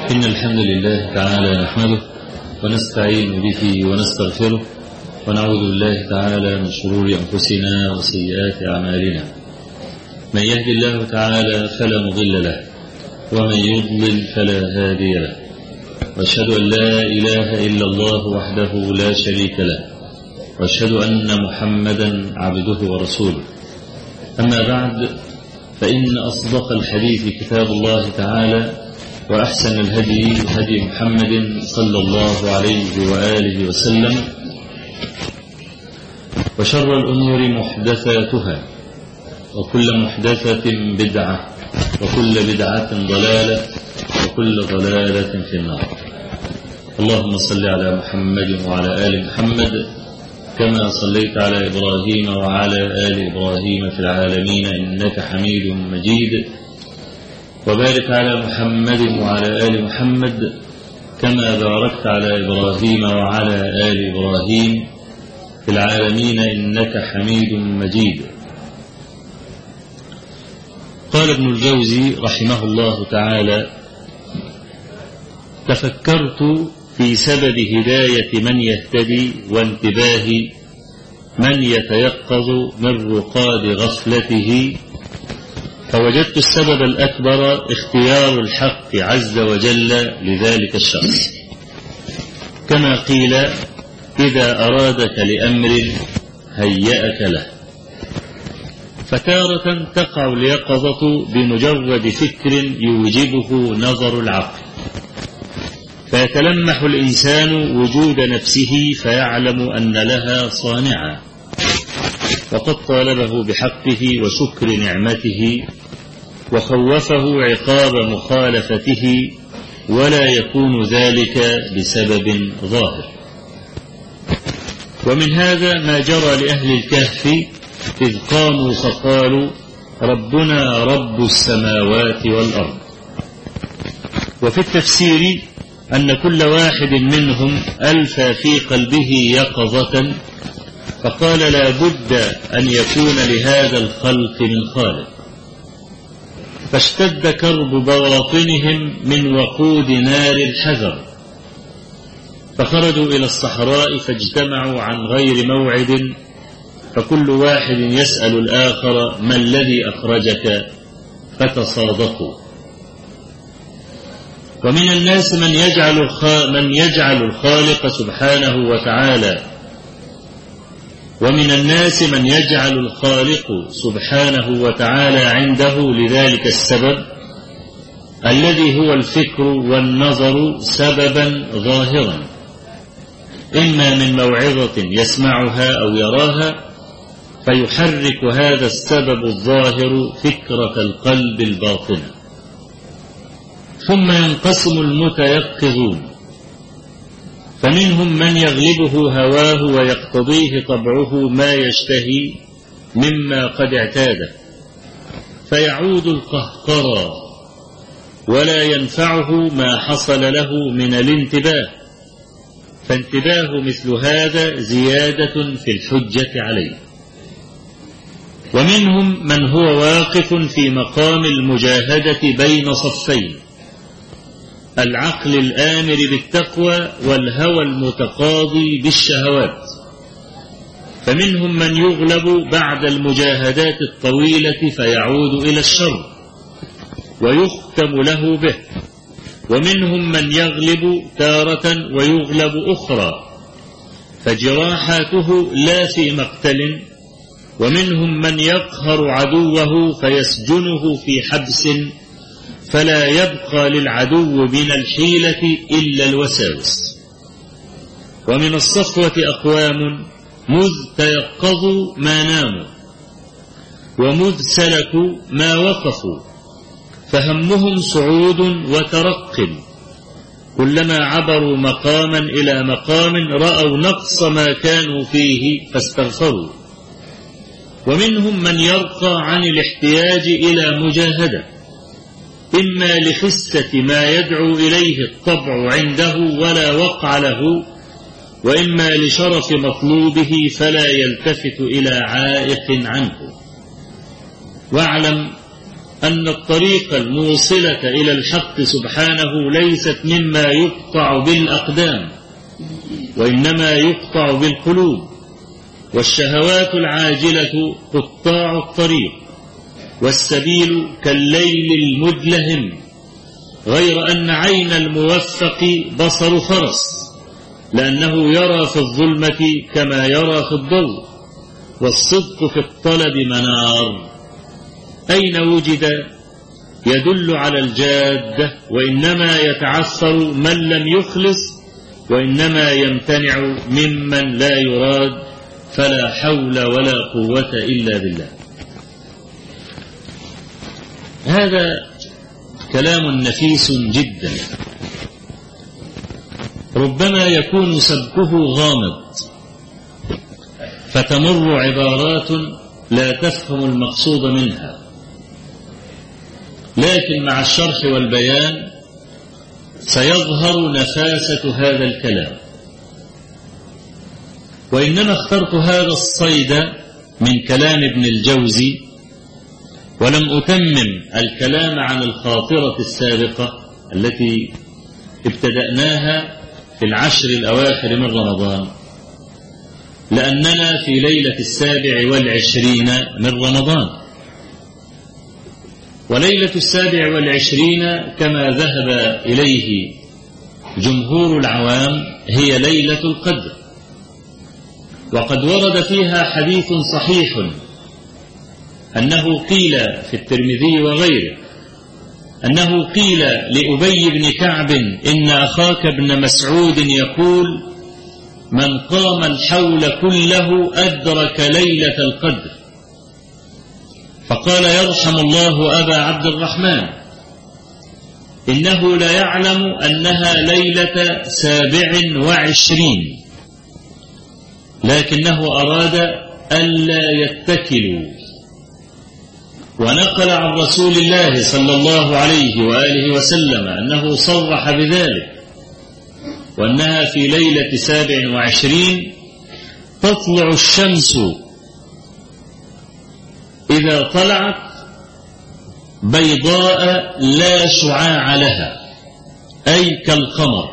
إن الحمد لله تعالى نحمده ونستعين به ونستغفره ونعوذ بالله تعالى من شرور أنفسنا وسيئات أعمالنا. من يهد الله تعالى فلا مضل له ومن يضلل فلا هادي له، وأشهد أن لا إله إلا الله وحده لا شريك له، وأشهد أن محمدا عبده ورسوله. أما بعد، فإن أصدق الحديث كتاب الله تعالى، وأحسن الهدي هدي محمد صلى الله عليه وآله وسلم، وشر الأمور محدثاتها، وكل محدثة بدعة، وكل بدعة ضلالة، وكل ضلالة في النار. اللهم صل على محمد وعلى آل محمد كما صليت على إبراهيم وعلى آل إبراهيم في العالمين إنك حميد مجيد، وبارك على محمد وعلى آل محمد كما باركت على إبراهيم وعلى آل إبراهيم في العالمين إنك حميد مجيد. قال ابن الجوزي رحمه الله تعالى: تفكرت في سبب هداية من يهتدي وانتباه من يتيقظ من رقاد غفلته، فوجدت السبب الأكبر اختيار الحق عز وجل لذلك الشخص، كما قيل: إذا أرادك لأمر هيأك له. فتارة تقع اليقظة بمجرد فكر يوجبه نظر العقل، فيتلمح الإنسان وجود نفسه فيعلم أن لها صانعا، وقد طالبه بحقه وشكر نعمته، وخوفه عقاب مخالفته، ولا يكون ذلك بسبب ظاهر. ومن هذا ما جرى لأهل الكهف إذ قاموا فقالوا: ربنا رب السماوات والأرض. وفي التفسير أن كل واحد منهم ألفى في قلبه يقظة، فقال: لا بد أن يكون لهذا الخلق من خالق، فاشتد كرب بواطنهم من وقود نار الحذر، فخرجوا إلى الصحراء فاجتمعوا عن غير موعد، فكل واحد يسأل الآخر: ما الذي أخرجك؟ فتصادقوا. ومن الناس من يجعل الخالق سبحانه وتعالى ومن الناس من يجعل الخالق سبحانه وتعالى عنده لذلك السبب الذي هو الفكر والنظر سببا ظاهرا، إما من موعظة يسمعها أو يراها، فيحرك هذا السبب الظاهر فكرة القلب الباطنة. ثم ينقسم المتيقظون، فمنهم من يغلبه هواه ويقتضيه طبعه ما يشتهي مما قد اعتاده، فيعود القهقرى ولا ينفعه ما حصل له من الانتباه، فانتباه مثل هذا زيادة في الحجة عليه. ومنهم من هو واقف في مقام المجاهدة بين صفين، العقل الآمر بالتقوى والهوى المتقاضي بالشهوات، فمنهم من يغلب بعد المجاهدات الطويلة فيعود إلى الشر ويختم له به، ومنهم من يغلب تارة ويغلب أخرى فجراحاته لا في مقتل، ومنهم من يقهر عدوه فيسجنه في حبس فلا يبقى للعدو من الحيلة إلا الوساوس. ومن الصفوة أقوام مذ تيقظوا ما ناموا، ومذ سلكوا ما وقفوا، فهمهم صعود وترق، كلما عبروا مقاما إلى مقام رأوا نقص ما كانوا فيه فاستغفروا. ومنهم من يرقى عن الاحتياج إلى مجاهدة، إما لخسة ما يدعو إليه الطبع عنده ولا وقع له، وإما لشرف مطلوبه فلا يلتفت إلى عائق عنه. واعلم أن الطريق الموصلة إلى الحق سبحانه ليست مما يقطع بالأقدام، وإنما يقطع بالقلوب، والشهوات العاجلة قطاع الطريق، والسبيل كالليل المدلهم، غير أن عين الموفق بصر فرس، لأنه يرى في الظلمة كما يرى في الضوء، والصدق في الطلب منار. أين وجد يدل على الجادة، وإنما يتعثر من لم يخلص، وإنما يمتنع ممن لا يراد، فلا حول ولا قوة إلا بالله. هذا كلام نفيس جدا، ربما يكون سبكه غامض فتمر عبارات لا تفهم المقصود منها، لكن مع الشرح والبيان سيظهر نفاسة هذا الكلام. وإنما اخترت هذا الصيد من كلام ابن الجوزي، ولم أتمم الكلام عن الخاطرة السابقة التي ابتدأناها في العشر الأواخر من رمضان، لأننا في ليلة 27 من رمضان، وليلة 27 كما ذهب إليه جمهور العوام هي ليلة القدر، وقد ورد فيها حديث صحيح أنه قيل في الترمذي وغيره أنه قيل لأبي بن كعب إن أخاك ابن مسعود يقول من قام الحول كله أدرك ليلة القدر، فقال يرحم الله أبا عبد الرحمن، إنه لا يعلم أنها ليلة 27، لكنه أراد ألا يتكلوا، ونقل عن رسول الله صلى الله عليه وآله وسلم أنه صرح بذلك، وأنها في ليلة 27 تطلع الشمس إذا طلعت بيضاء لا شعاع لها، أي كالقمر،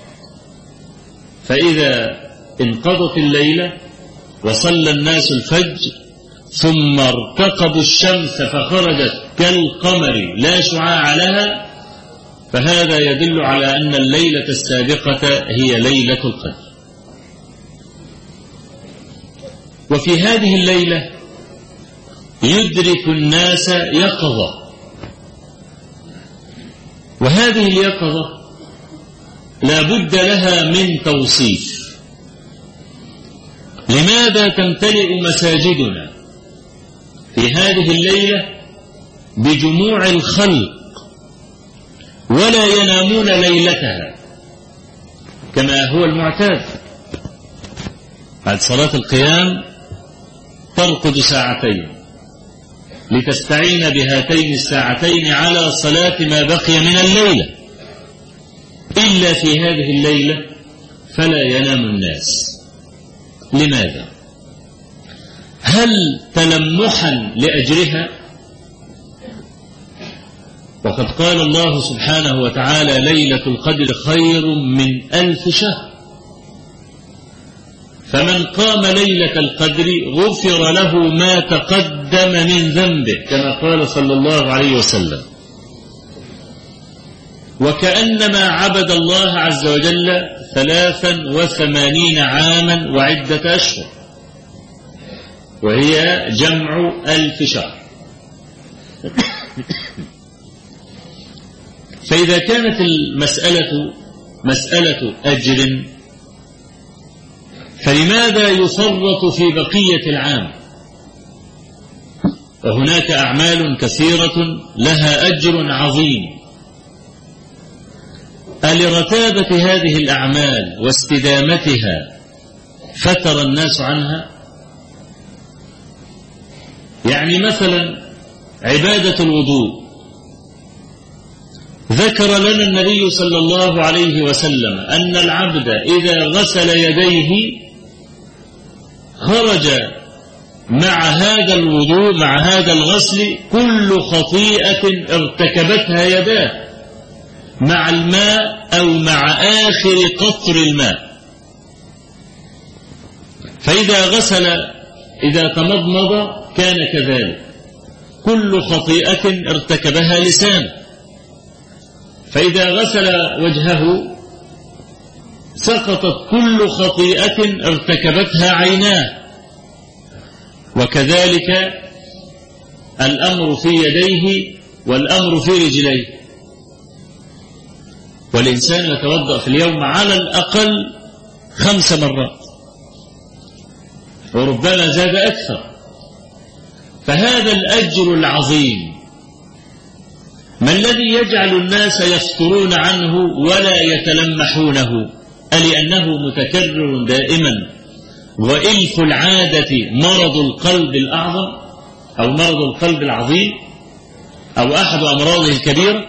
فإذا انقضت الليلة وصلى الناس الفجر ثم ارتقبوا الشمس فخرجت كالقمر لا شعاع لها، فهذا يدل على أن الليلة السابقة هي ليلة القدر. وفي هذه الليلة يدرك الناس يقظة، وهذه اليقظة لا بد لها من توصيف. لماذا تمتلئ مساجدنا في هذه الليلة بجموع الخلق ولا ينامون ليلتها كما هو المعتاد؟ بعد صلاة القيام ترقد ساعتين لتستعين بهاتين الساعتين على صلاة ما بقي من الليلة، إلا في هذه الليلة فلا ينام الناس. لماذا؟ هل تلمحا لأجرها؟ وقد قال الله سبحانه وتعالى ليلة القدر خير من 1000 شهر، فمن قام ليلة القدر غفر له ما تقدم من ذنبه كما قال صلى الله عليه وسلم، وكأنما عبد الله عز وجل 83 عاما وعدة أشهر، وهي جمع 1000 شهر. فإذا كانت المسألة مسألة أجر، فلماذا يفرط في بقية العام؟ وهناك أعمال كثيرة لها أجر عظيم. ألرتابة هذه الأعمال واستدامتها فتر الناس عنها؟ يعني مثلا عبادة الوضوء، ذكر لنا النبي صلى الله عليه وسلم أن العبد إذا غسل يديه خرج مع هذا الوضوء مع هذا الغسل كل خطيئة ارتكبتها يداه مع الماء أو مع آخر قطر الماء. فإذا غسل إذا تمضمض كان كذلك، كل خطيئة ارتكبها لسانه. فإذا غسل وجهه سقطت كل خطيئة ارتكبتها عيناه. وكذلك الأمر في يديه والأمر في رجليه. والإنسان يتوضأ في اليوم على الأقل 5 مرات وربما زاد أكثر. فهذا الأجر العظيم ما الذي يجعل الناس يفترون عنه ولا يتلمحونه؟ ألأنه متكرر دائما وإلف العادة مرض القلب الأعظم أو مرض القلب العظيم أو أحد أمراضه الكبيرة؟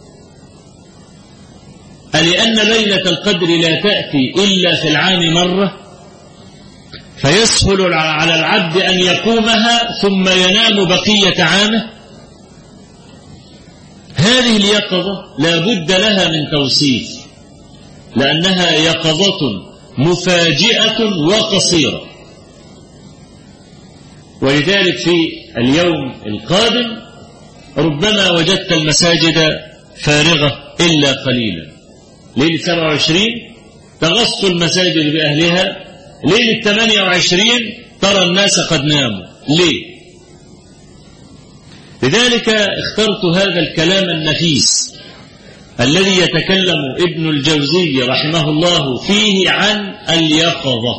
ألأن ليلة القدر لا تأتي إلا في العام مرة فيسهل على العبد أن يقومها ثم ينام بقية عامه؟ هذه اليقظة لا بد لها من توصيف، لأنها يقظة مفاجئة وقصيرة. ولذلك في اليوم القادم ربما وجدت المساجد فارغة إلا قليلا. ليلة 27 تغص المساجد بأهلها، ليلة 28 ترى الناس قد ناموا. ليه؟ لذلك اخترت هذا الكلام النفيس الذي يتكلم ابن الجوزي رحمه الله فيه عن اليقظة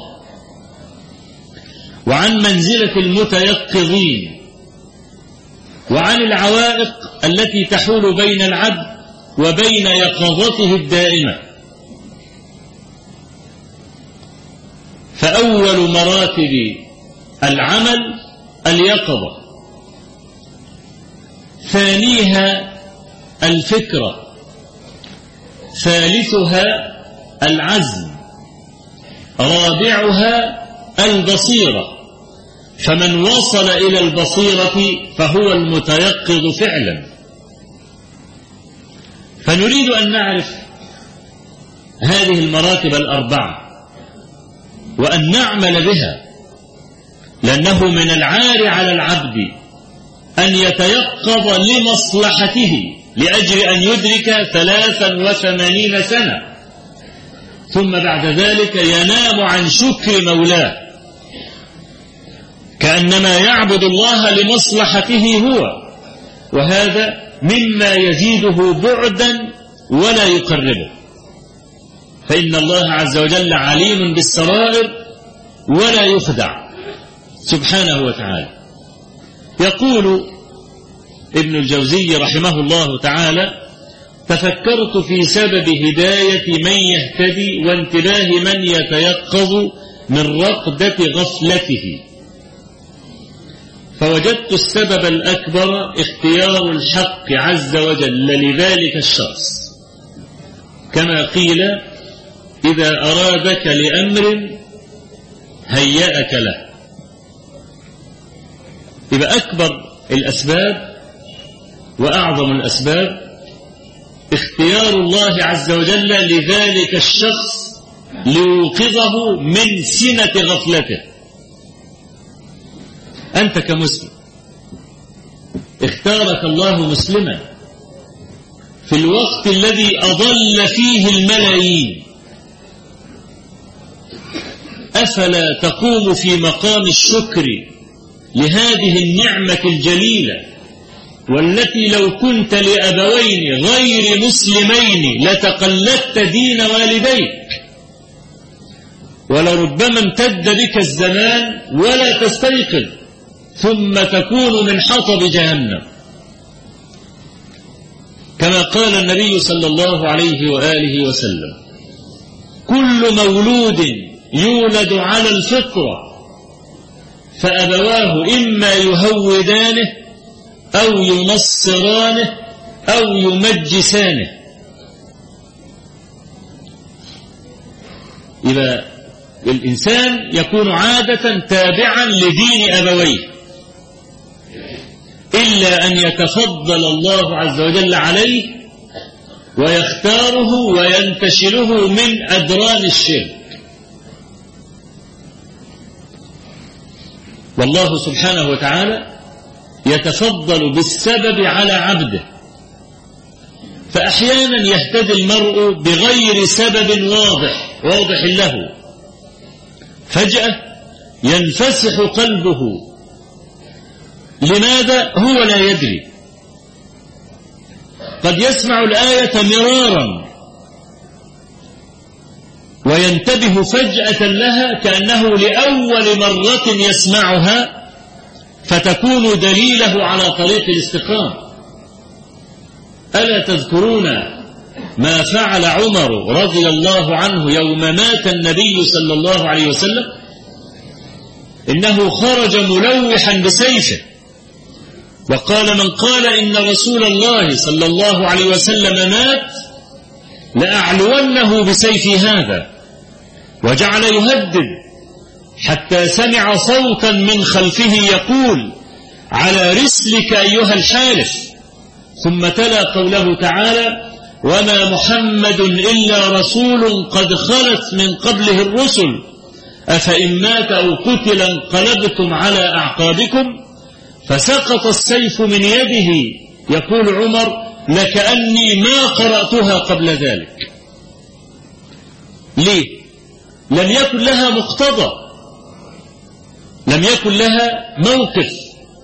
وعن منزلة المتيقظين وعن العوائق التي تحول بين العبد وبين يقظته الدائمة. فأول مراتب العمل اليقظة، ثانيها الفكرة، ثالثها العزم، رابعها البصيرة. فمن وصل إلى البصيرة فهو المتيقظ فعلا. فنريد أن نعرف هذه المراتب الأربعة وأن نعمل بها، لأنه من العار على العبد أن يتيقظ لمصلحته لأجل أن يدرك 83 سنة ثم بعد ذلك ينام عن شكر مولاه كأنما يعبد الله لمصلحته هو، وهذا مما يزيده بعدا ولا يقربه. فإن الله عز وجل عليم بالسرائر ولا يخدع سبحانه وتعالى. يقول ابن الجوزي رحمه الله تعالى: تفكرت في سبب هداية من يهتدي وانتباه من يتيقظ من رقدة غفلته، فوجدت السبب الأكبر اختيار الحق عز وجل لذلك الشخص، كما قيل: إذا أرادك لأمر هيأك له. يبقى أكبر الأسباب وأعظم الأسباب اختيار الله عز وجل لذلك الشخص ليوقظه من سنة غفلته. أنت كمسلم اختارك الله مسلما في الوقت الذي أضل فيه الملايين، أفلا تقوم في مقام الشكر لهذه النعمة الجليلة والتي لو كنت لأبوين غير مسلمين لتقلدت دين والديك، ولربما امتد بك الزمان ولا تستيقظ ثم تكون من حطب جهنم، كما قال النبي صلى الله عليه وآله وسلم: كل مولود يولد على الفطرة فأبواه إما يهودانه أو ينصرانه أو يمجسانه. إذا الإنسان يكون عادة تابعا لدين أبويه، إلا أن يتفضل الله عز وجل عليه ويختاره وينتشله من أدران الشرك. والله سبحانه وتعالى يتفضل بالسبب على عبده، فأحيانا يهتدي المرء بغير سبب واضح له، فجأة ينفسح قلبه، لماذا؟ هو لا يدري. قد يسمع الآية مرارا وينتبه فجأة لها كأنه لأول مرة يسمعها، فتكون دليله على طريق الاستقامة. ألا تذكرون ما فعل عمر رضي الله عنه يوم مات النبي صلى الله عليه وسلم؟ إنه خرج ملوحا بسيفه وقال: من قال إن رسول الله صلى الله عليه وسلم مات لأعلونه بسيفي هذا، وجعل يهدد حتى سمع صوتا من خلفه يقول: على رسلك أيها الحالف. ثم تلا قوله تعالى: وما محمد إلا رسول قد خلت من قبله الرسل أفإن مات أو قتل انقلبتم على أعقابكم. فسقط السيف من يده، يقول عمر: لكأني ما قرأتها قبل ذلك. ليه؟ لم يكن لها مقتضى، لم يكن لها موقف،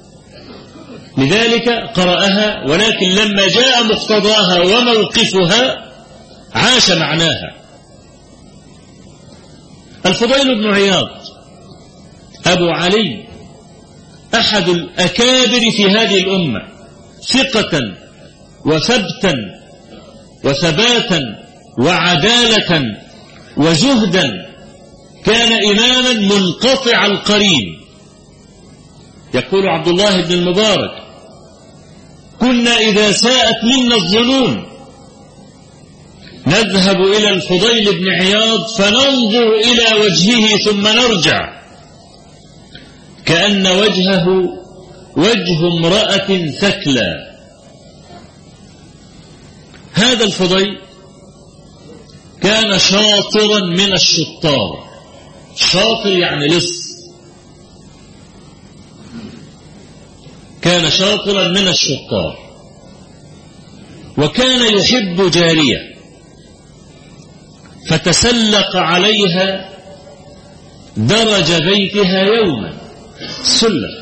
لذلك قرأها، ولكن لما جاء مقتضاها وموقفها عاش معناها. الفضيل بن عياض أبو علي أحد الأكابر في هذه الأمة، ثقة وثبتا وثباتا وعدالة وزهدا، كان إماما منقطع القرين. يقول عبد الله بن المبارك: كنا إذا ساءت منا الظنون نذهب إلى الفضيل بن عياض فننظر إلى وجهه ثم نرجع، كأن وجهه وجه امرأة ثكلى. هذا الفضيل كان شاطرا من الشطار، شاطر يعني لص، كان شاطرا من الشطار، وكان يحب جارية فتسلق عليها درج بيتها يوما سلة،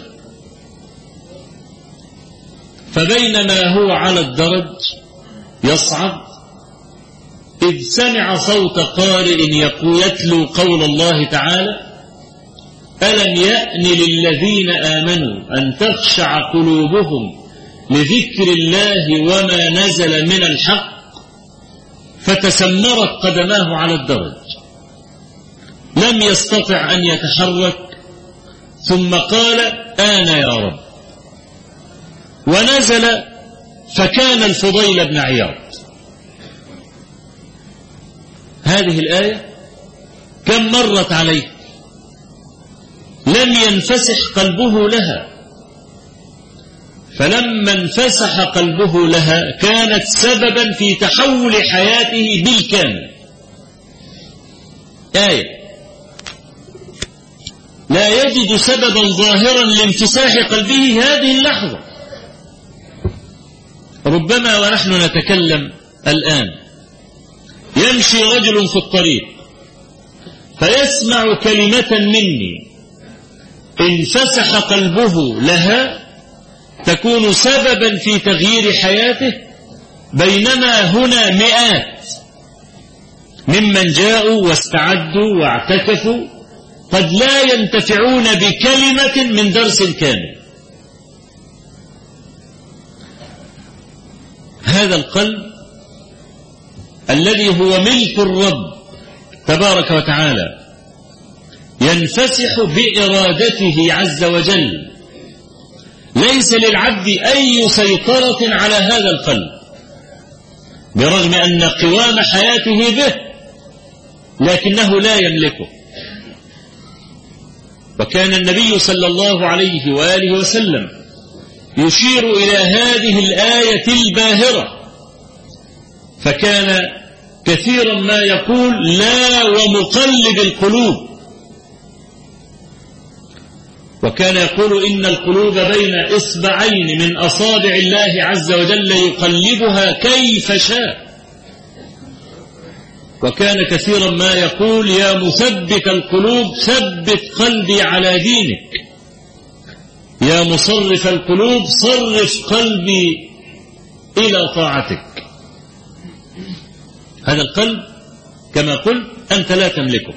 فبينما هو على الدرج يصعد إذ سمع صوت قارئ يتلو قول الله تعالى: ألم يأن للذين آمنوا أن تخشع قلوبهم لذكر الله وما نزل من الحق. فتسمرت قدماه على الدرج، لم يستطع أن يتحرك، ثم قال: آن يا رب، ونزل فكان الفضيل بن عياض. هذه الآية كم مرت عليه لم ينفسح قلبه لها، فلما انفسح قلبه لها كانت سببا في تحول حياته بالكامل. آية لا يجد سببا ظاهرا لانفساح قلبه هذه اللحظة. ربما ونحن نتكلم الآن يمشي رجل في الطريق فيسمع كلمة مني انفسح قلبه لها تكون سببا في تغيير حياته، بينما هنا مئات ممن جاءوا واستعدوا واعتكفوا قد لا ينتفعون بكلمة من درس كامل. هذا القلب الذي هو ملك الرب تبارك وتعالى ينفسح بإرادته عز وجل، ليس للعبد أي سيطرة على هذا القلب برغم أن قوام حياته به، لكنه لا يملكه. وكان النبي صلى الله عليه وآله وسلم يشير إلى هذه الآية الباهرة، فكان كثيرا ما يقول لا ومقلب القلوب، وكان يقول إن القلوب بين إصبعين من أصابع الله عز وجل يقلبها كيف شاء. وكان كثيرا ما يقول يا مثبت القلوب ثبت قلبي على دينك، يا مصرف القلوب صرف قلبي إلى طاعتك. هذا القلب كما قلت أنت لا تملكه،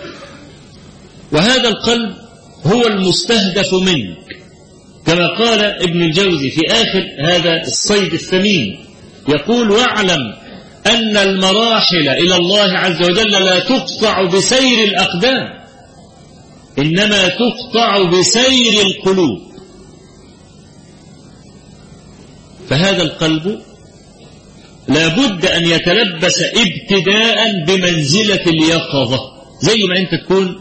وهذا القلب هو المستهدف منك، كما قال ابن الجوزي في آخر هذا الصيد الثمين، يقول واعلم أن المراحل إلى الله عز وجل لا تقطع بسير الأقدام، إنما تقطع بسير القلوب. فهذا القلب لا بد أن يتلبس ابتداء بمنزلة اليقظة، زي ما أنت تكون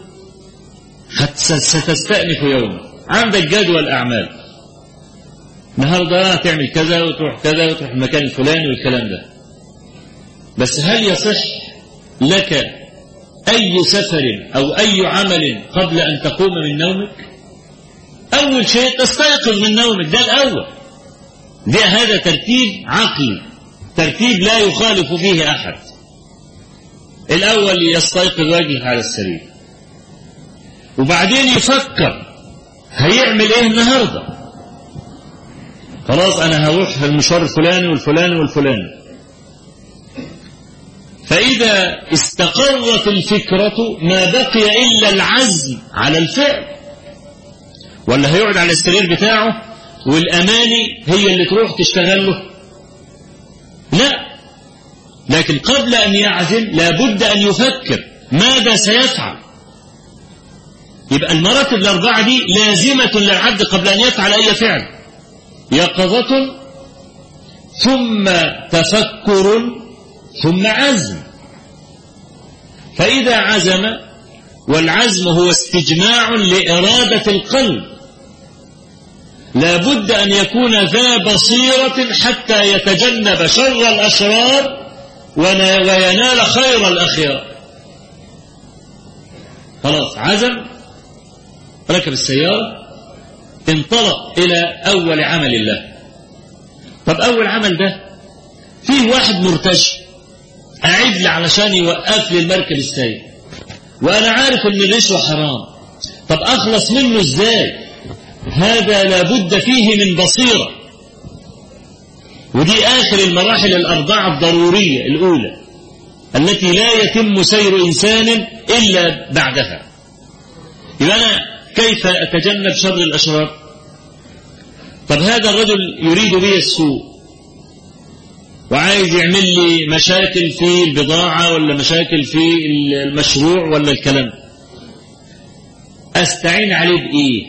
ستستأنف يوما، عندك جدول أعمال، النهارده هتعمل كذا وتروح كذا وتروح المكان الفلاني والكلام ده، بس هل يصح لك أي سفر أو أي عمل قبل أن تقوم من نومك؟ أول شيء تستيقظ من نومك، ده الأول، هذا ترتيب عقلي، ترتيب لا يخالف فيه أحد. الأول يستيقظ وجهه على السرير، وبعدين يفكر هيعمل ايه النهارده. خلاص انا هروح في المشوار الفلاني والفلاني والفلاني. فاذا استقرت الفكرة ما بقي الا العزم على الفعل، ولا هيقعد على السرير بتاعه والاماني هي اللي تروح تشتغل له؟ لا، لكن قبل ان يعزم لابد ان يفكر ماذا سيفعل. يبقى المراتب الأربعة دي لازمة للعبد قبل أن يفعل أي فعل: يقظة، ثم تفكر، ثم عزم. فإذا عزم، والعزم هو استجماع لإرادة القلب، لابد أن يكون ذا بصيرة حتى يتجنب شر الأشرار وينال خير الأخيار. خلاص عزم، ركب السيارة، انطلق إلى أول عمل الله. طب أول عمل ده فيه واحد مرتشي قاعد لي علشان يوقف لي المركب السايق، وأنا عارف إن الرشوة حرام، طب أخلص منه إزاي؟ هذا لابد فيه من بصيرة، ودي آخر المراحل الأربعة الضرورية الأولى التي لا يتم سير إنسان إلا بعدها. يبقى أنا كيف أتجنب شر الأشرار؟ طب هذا الرجل يريد بي السوء وعايز يعمل لي مشاكل في البضاعة ولا مشاكل في المشروع ولا الكلام، أستعين عليه بإيه؟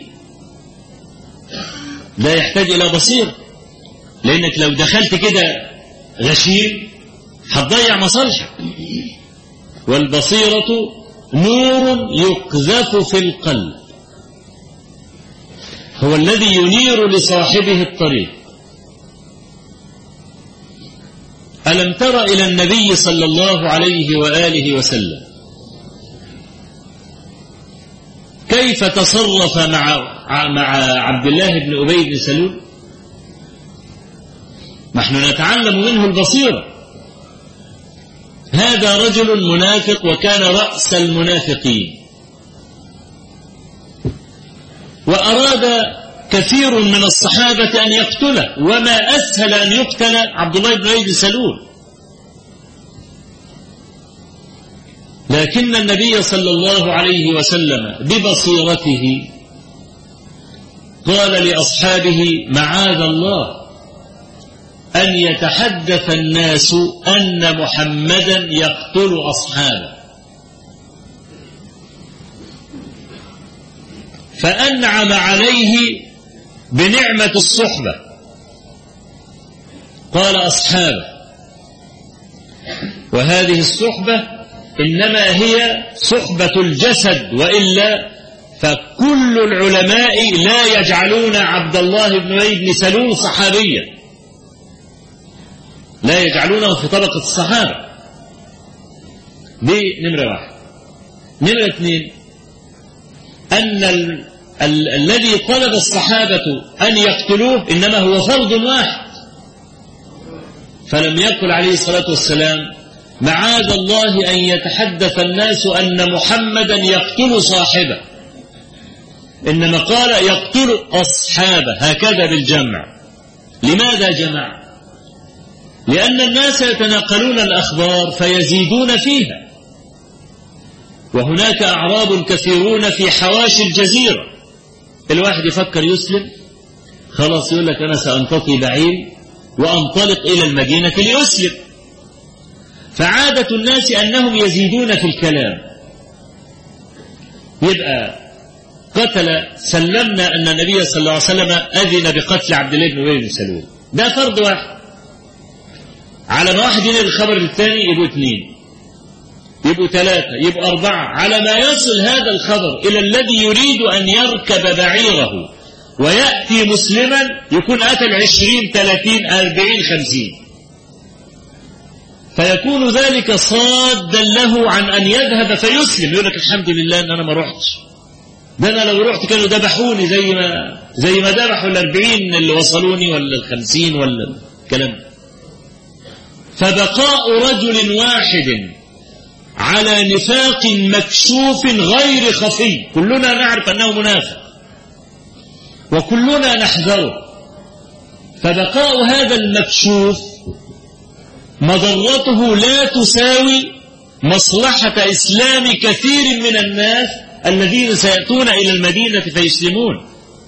لا يحتاج إلى بصير، لأنك لو دخلت كده غشيم هتضيع مصالحك. والبصيرة نور يقذف في القلب، هو الذي ينير لصاحبه الطريق. ألم تر إلى النبي صلى الله عليه وآله وسلم كيف تصرف مع عبد الله بن أبي بن سلول؟ نحن نتعلم منه البصيرة. هذا رجل منافق وكان رأس المنافقين، وأراد كثير من الصحابة أن يقتله، وما أسهل أن يقتل عبد الله بن أبي بن سلول، لكن النبي صلى الله عليه وسلم ببصيرته قال لأصحابه: معاذ الله أن يتحدث الناس أن محمدا يقتل أصحابه. فأنعم عليه بنعمة الصحبة، قال أصحابه، وهذه الصحبة إنما هي صحبة الجسد، وإلا فكل العلماء لا يجعلون عبد الله بن أبي بن سلول صحابيا، لا يجعلونه في طبقة الصحابة. دي نمرة واحد. نمرة اثنين، أن الذي طلب الصحابة أن يقتلوه إنما هو فرد واحد، فلم يقل عليه الصلاة والسلام معاذ الله أن يتحدث الناس أن محمدا يقتل صاحبه، إنما قال يقتل أصحابه، هكذا بالجمع. لماذا جمع؟ لأن الناس يتناقلون الأخبار فيزيدون فيها، وهناك أعراب كثيرون في حواشي الجزيرة، الواحد يفكر يسلم خلاص يقول لك أنا سأنتطي بعير وأنطلق إلى المدينة ليسلم، فعادة الناس أنهم يزيدون في الكلام. يبقى سلمنا أن النبي صلى الله عليه وسلم أذن بقتل عبد الله بن أبي بن سلول، ده فرد واحد. على ما واحد ينقل الخبر الثاني يبقوا اثنين، يبقوا ثلاثة، يبقوا أربعة، على ما يصل هذا الخبر إلى الذي يريد أن يركب بعيره ويأتي مسلما، يكون قتل 20 30 40 50، فيكون ذلك صادا له عن أن يذهب فيسلم. يقول لك الحمد لله أن أنا ما رحتش، ده أنا لو رحت كانوا ذبحوني زي ما ذبحوا 40 اللي وصلوني ولا 50 ولا الكلام. فبقاء رجل واحد على نفاق مكشوف غير خفي، كلنا نعرف أنه منافق وكلنا نحذره، فبقاء هذا المكشوف مضرته لا تساوي مصلحة إسلام كثير من الناس الذين سيأتون إلى المدينة فيسلمون.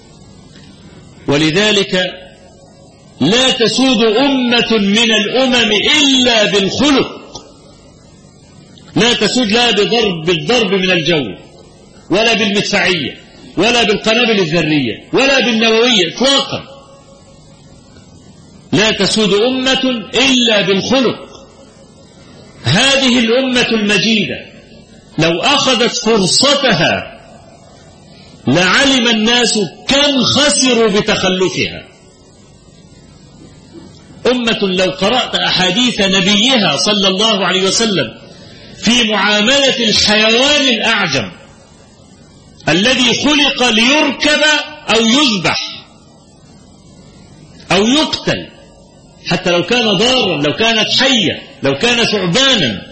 ولذلك لا تسود أمة من الأمم إلا بالخلق، لا تسود لا بالضرب من الجو ولا بالمدفعية ولا بالقنابل الذرية ولا بالنووية إطلاقا، لا تسود أمة إلا بالخلق. هذه الأمة المجيدة لو أخذت فرصتها لعلم الناس كم خسروا بتخلفها. أمة لو قرأت أحاديث نبيها صلى الله عليه وسلم في معاملة الحيوان الأعجم الذي خلق ليركب أو يذبح أو يقتل، حتى لو كان ضارا، لو كانت حية، لو كان ثعبانا،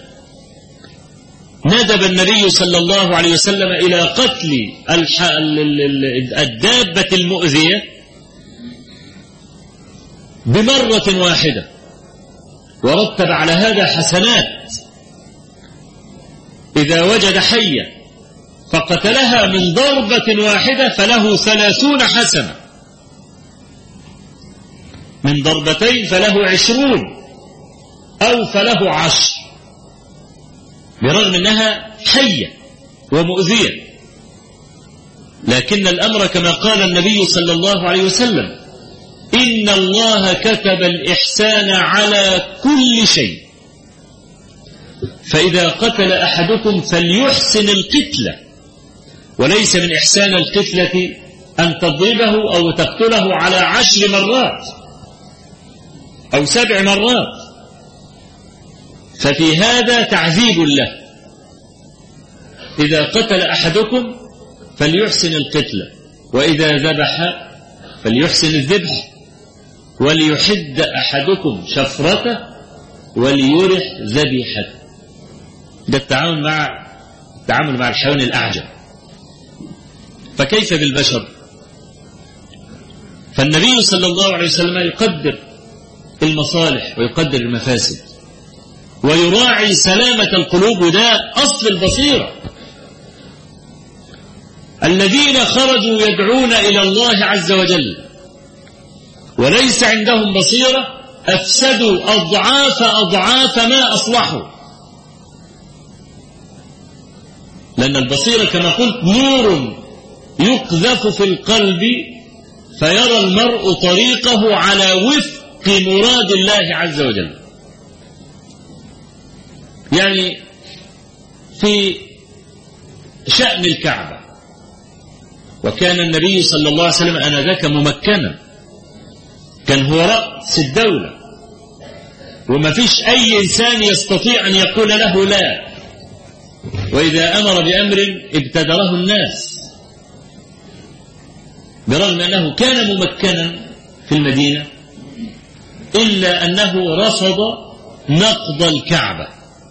ندب النبي صلى الله عليه وسلم إلى قتل الدابة المؤذية بمرة واحدة، ورتب على هذا حسنات. إذا وجد حية فقتلها من ضربة واحدة فله 30 حسنة، من ضربتين فله 20 أو فله 10، برغم أنها حية ومؤذية. لكن الأمر كما قال النبي صلى الله عليه وسلم: إن الله كتب الإحسان على كل شيء، فإذا قتل أحدكم فليحسن القتلة، وليس من إحسان القتلة أن تضربه أو تقتله على 10 مرات أو 7 مرات، ففي هذا تعذيب له. إذا قتل أحدكم فليحسن القتلة، وإذا ذبح فليحسن الذبح، وليحد أحدكم شفرته وليرح ذبيحته. ده التعامل مع الحيوان الأعجم، فكيف بالبشر؟ فالنبي صلى الله عليه وسلم يقدر المصالح ويقدر المفاسد ويراعي سلامة القلوب، وده أصل البصيرة. الذين خرجوا يدعون إلى الله عز وجل وليس عندهم بصيرة أفسدوا أضعاف ما أصلحوا، لأن البصيرة كما قلت نور يقذف في القلب فيرى المرء طريقه على وفق مراد الله عز وجل. يعني في شأن الكعبة وكان النبي صلى الله عليه وسلم آنذاك ممكنا، كان هو رأس الدولة، وما فيش أي إنسان يستطيع أن يقول له لا، وإذا أمر بأمر ابتدره الناس، برغم أنه كان ممكنا في المدينة إلا أنه رفض نقض الكعبة،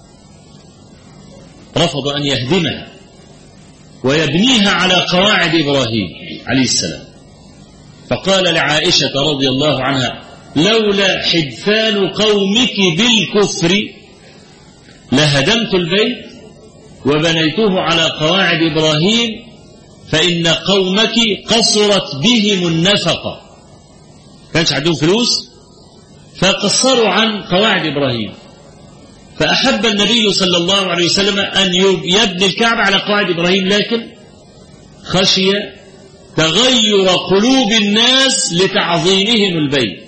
رفض أن يهدمها ويبنيها على قواعد إبراهيم عليه السلام. فقال لعائشة رضي الله عنها: لولا حدثان قومك بالكفر لهدمت البيت وبنيته على قواعد إبراهيم، فإن قومك قصرت بهم النفقة، كانش عندهم فلوس فقصروا عن قواعد إبراهيم. فأحب النبي صلى الله عليه وسلم أن يبني الكعبة على قواعد إبراهيم، لكن خشي تغير قلوب الناس لتعظيمهم البيت،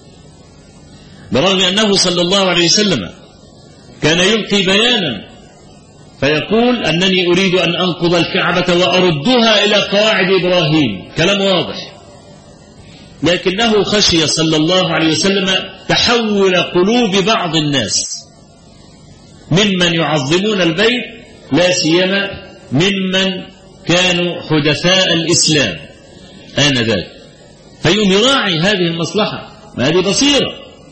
برغم أنه صلى الله عليه وسلم كان يلقي بيانا فيقول أنني أريد أن أنقض الكعبة وأردها إلى قواعد إبراهيم، كلام واضح، لكنه خشي صلى الله عليه وسلم تحول قلوب بعض الناس ممن يعظمون البيت، لا سيما ممن كانوا حدثاء الإسلام آنذاك، فيوم يراعي هذه المصلحة، ما هذه بصيرة.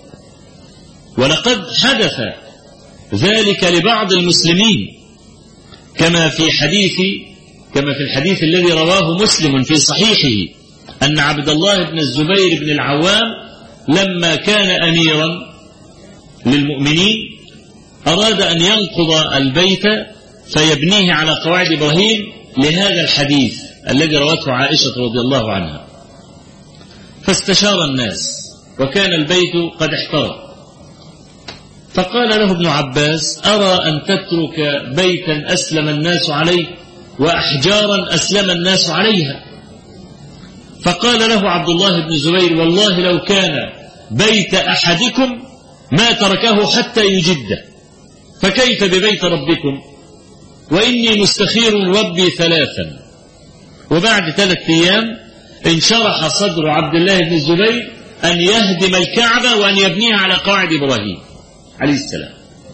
ولقد حدث ذلك لبعض المسلمين كما في الحديث الذي رواه مسلم في صحيحه أن عبد الله بن الزبير بن العوام لما كان أميرا للمؤمنين أراد أن ينقض البيت فيبنيه على قواعد إبراهيم لهذا الحديث الذي روته عائشة رضي الله عنها، فاستشار الناس وكان البيت قد احترق، فقال له ابن عباس: أرى أن تترك بيتا أسلم الناس عليه وأحجارا أسلم الناس عليها. فقال له عبد الله بن الزبير: والله لو كان بيت أحدكم ما تركه حتى يجده، فكيف ببيت ربكم؟ وإني مستخير ربي 3. وبعد 3 أيام انشرح صدر عبد الله بن الزبير أن يهدم الكعبة وأن يبنيها على قواعد إبراهيم عليه السلام.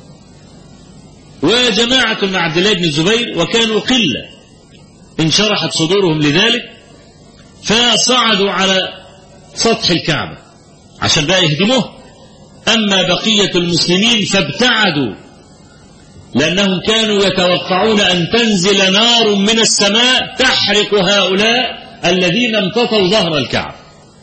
وجماعة مع عبد الله بن الزبير وكانوا قلة انشرحت صدورهم لذلك، فصعدوا على سطح الكعبة عشان بقى يهدموه. أما بقية المسلمين فابتعدوا، لأنهم كانوا يتوقعون أن تنزل نار من السماء تحرق هؤلاء الذين امتطوا ظهر الكعبة.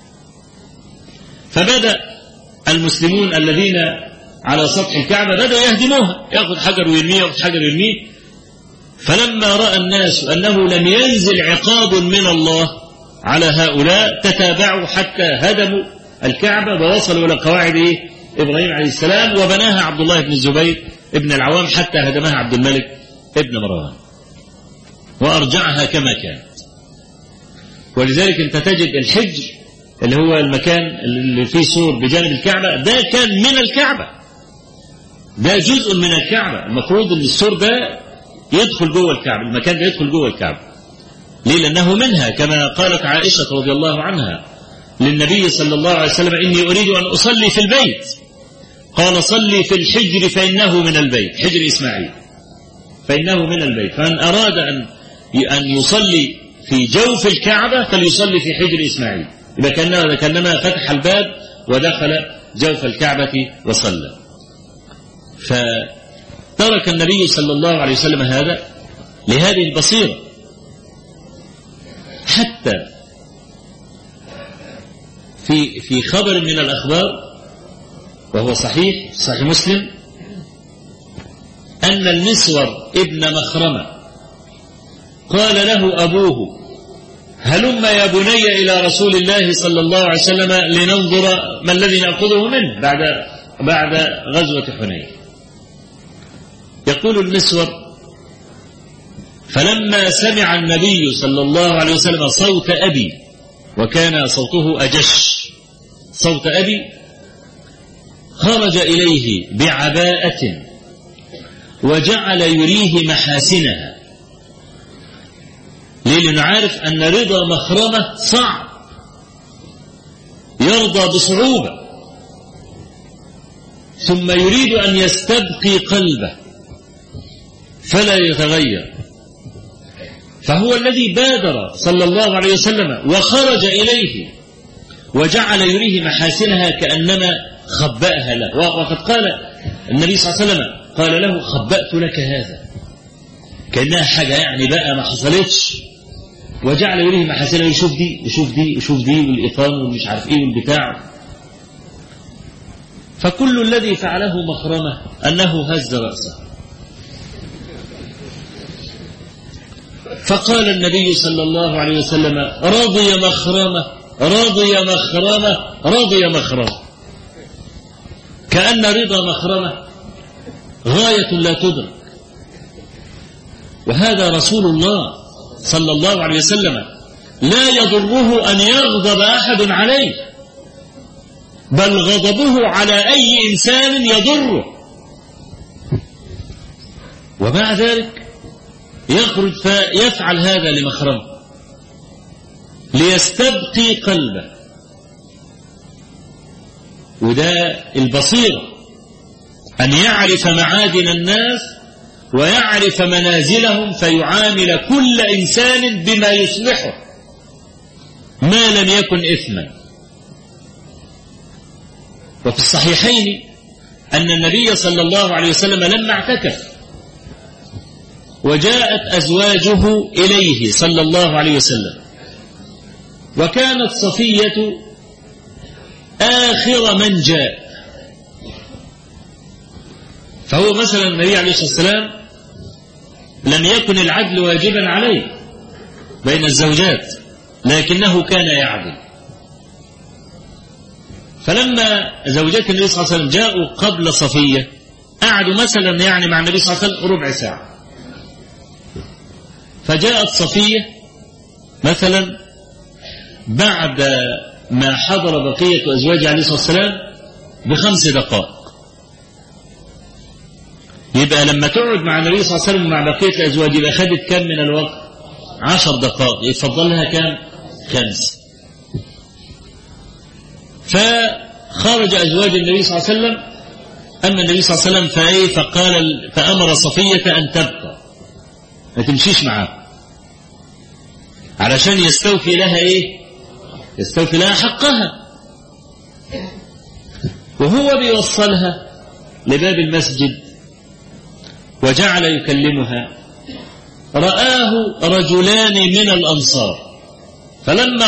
فبدأ المسلمون الذين على سطح الكعبة بدأوا يهدموها، يأخذ حجر ويرميه، يأخذ حجر ويرميه. فلما رأى الناس أنه لم ينزل عقاب من الله على هؤلاء تتابعوا حتى هدموا الكعبة ووصلوا إلى قواعد إبراهيم عليه السلام، وبناها عبد الله بن الزبير ابن العوام حتى هدمها عبد الملك ابن مروان وأرجعها كما كانت. ولذلك أنت تجد الحجر اللي هو المكان اللي فيه سور بجانب الكعبة ده كان من الكعبة، ده جزء من الكعبة، المفروض ان السور ده يدخل جوه الكعبة، المكان ده يدخل جوه الكعبة. ليه؟ لأنه منها، كما قالت عائشة رضي الله عنها للنبي صلى الله عليه وسلم: إني أريد أن أصلي في البيت، قال: صلي في الحجر فإنه من البيت، حجر إسماعيل فإنه من البيت. فمن أراد أن يصلي في جوف الكعبة فليصلي في حجر إسماعيل، إذا كأنما فتح الباب ودخل جوف الكعبة وصلى. فترك النبي صلى الله عليه وسلم هذا لهذه البصيرة. حتى في خبر من الأخبار وهو صحيح مسلم أن المسور ابن مخرمة قال له أبوه: هلم يا بني إلى رسول الله صلى الله عليه وسلم لننظر ما الذي نأخذه منه بعد غزوة حنين. يقول المسور: فلما سمع النبي صلى الله عليه وسلم صوت أبي، وكان صوته أجش صوت أبي، خرج إليه بعباءة وجعل يريه محاسنها. ليه؟ ليه؟ لأنه عارف أن رضا مخرمة صعب، يرضى بصعوبة، ثم يريد أن يستبقي قلبه فلا يتغير. فهو الذي بادر صلى الله عليه وسلم وخرج إليه وجعل يريه محاسنها كأنما خبأها له. وقد قال النبي صلى الله عليه وسلم قال له: خبأت لك هذا، كأنها حاجة يعني بقى ما حصلتش. وجعل يريه محاسنها، يشوف دي يشوف دي يشوف دي، والإيطان والمش عارف إيه والبتاع. فكل الذي فعله مخرمة أنه هز رأسه. فقال النبي صلى الله عليه وسلم: رضي مخرمة رضي مخرمة رضي مخرمة. كأن رضا مخرمة غاية لا تدرك. وهذا رسول الله صلى الله عليه وسلم لا يضره أن يغضب أحد عليه، بل غضبه على أي إنسان يضره، ومع ذلك يخرج فيفعل هذا لمخرمه ليستبقي قلبه. وده البصيرة، أن يعرف معادن الناس ويعرف منازلهم، فيعامل كل إنسان بما يصلحه ما لم يكن إثما. وفي الصحيحين أن النبي صلى الله عليه وسلم لما اعتكف وجاءت أزواجه إليه صلى الله عليه وسلم، وكانت صفية آخر من جاء. فهو مثلا النبي عليه الصلاة والسلام لم يكن العدل واجبا عليه بين الزوجات، لكنه كان يعدل. فلما زوجات النبي صلى الله عليه وسلم جاءوا قبل صفية، قعدوا مثلا يعني مع النبي صلى الله عليه وسلم ربع ساعة. فجاءت صفية مثلا بعد ما حضر بقية أزواجه عليه الصلاة والسلام ب5 دقائق. يبقى لما تقعد مع النبي صلى الله عليه وسلم مع بقية الأزواج يبقى خدت كم من الوقت؟ 10 دقائق. يتفضل لها كم؟ 5. فخرج أزواج النبي صلى الله عليه وسلم. أما النبي صلى الله عليه وسلم فأمر صفية أن تبقى، ما تمشيش معاه، علشان يستوفي لها إيه؟ يستوفي لها حقها. وهو بيوصلها لباب المسجد وجعل يكلمها، رآه رجلان من الأنصار، فلما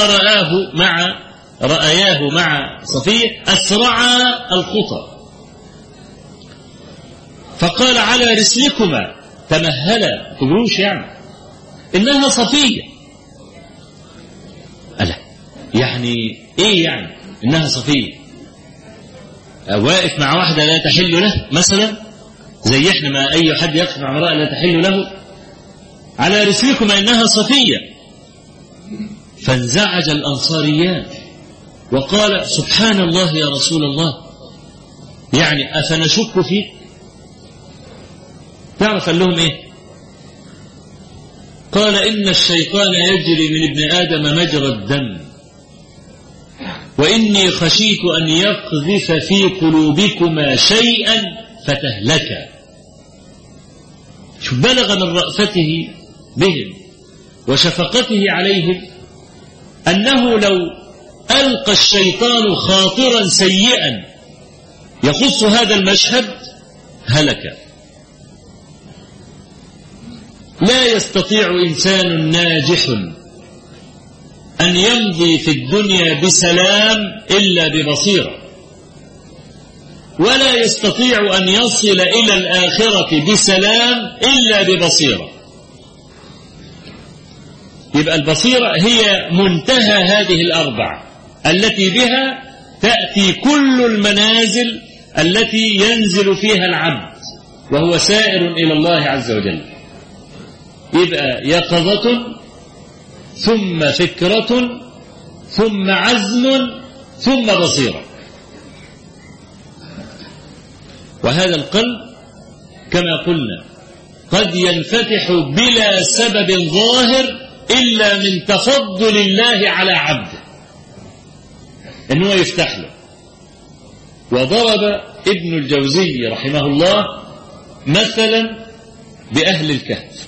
رآياه مع صفية أسرعا الخطى، فقال: على رسلكما، تمهلا، تجروش يعني، إنها صفية. ألا يعني إيه يعني إنها صفية؟ واقف مع واحدة لا تحل له مثلا، زي إحنا ما أي حد يقف مع امرأة لا تحل له. على رسلكما إنها صفية. فانزعج الأنصاريان وقال: سبحان الله يا رسول الله، يعني أفنشك فيك؟ تعرف قال لهم إيه؟ قال: إن الشيطان يجري من ابن آدم مجرى الدم، وإني خشيت أن يقذف في قلوبكما شيئا فتهلكا. شوف بلغ من رأفته بهم وشفقته عليهم أنه لو ألقى الشيطان خاطرا سيئا يخص هذا المشهد هلك. لا يستطيع إنسان ناجح أن يمضي في الدنيا بسلام إلا ببصيرة، ولا يستطيع أن يصل إلى الآخرة بسلام إلا ببصيرة. يبقى البصيرة هي منتهى هذه الأربع التي بها تأتي كل المنازل التي ينزل فيها العبد وهو سائر إلى الله عز وجل. يبقى يقظة، ثم فكرة، ثم عزم، ثم بصيرة. وهذا القلب كما قلنا قد ينفتح بلا سبب ظاهر إلا من تفضل الله على عبده إن هو يفتح له. وضرب ابن الجوزي رحمه الله مثلا بأهل الكهف.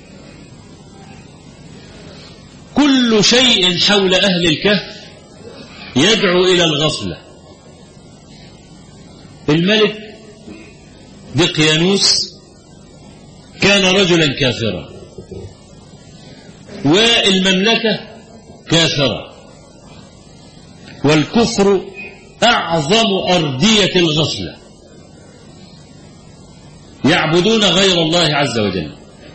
كل شيء حول أهل الكهف يدعو إلى الغفلة. الملك دقيانوس كان رجلا كافرا، والمملكة كافرة، والكفر أعظم أردية الغفلة، يعبدون غير الله عز وجل.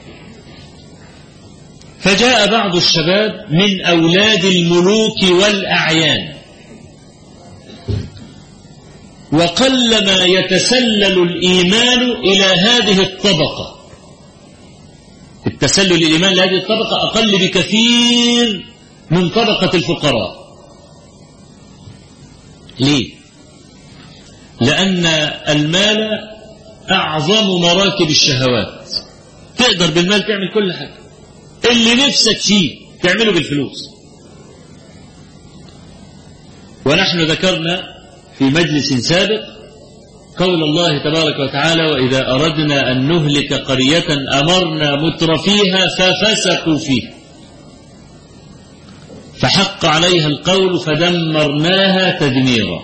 فجاء بعض الشباب من أولاد الملوك والأعيان، وقلما يتسلل الإيمان إلى هذه الطبقة. التسلل الإيمان لهذه الطبقة أقل بكثير من طبقة الفقراء. ليه؟ لأن المال أعظم مراكب الشهوات. تقدر بالمال تعمل كل حاجة، اللي نفسك فيه تعمله بالفلوس. ونحن ذكرنا في مجلس سابق قول الله تبارك وتعالى: وإذا أردنا أن نهلك قرية أمرنا مترفيها ففسقوا فيها فحق عليها القول فدمرناها تدميرا.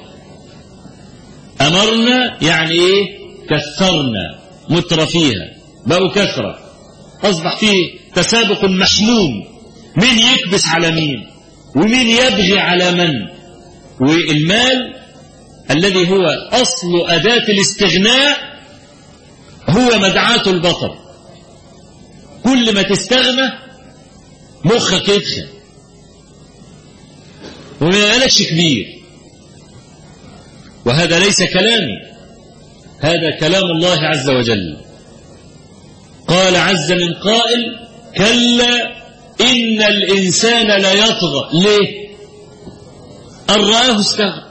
أمرنا يعني إيه؟ كثرنا مترفيها، بقوا كثرة، أصبح فيه تسابق محموم، مين يكبس على مين ومين يبغي على من. والمال الذي هو أصل أداة الاستغناء هو مدعاة البطر. كل ما تستغنى مخك يدخل وما يقالكش كبير. وهذا ليس كلامي، هذا كلام الله عز وجل. قال عز من قائل: كلا إن الإنسان ليطغى. ليه؟ أن رآه استغنى.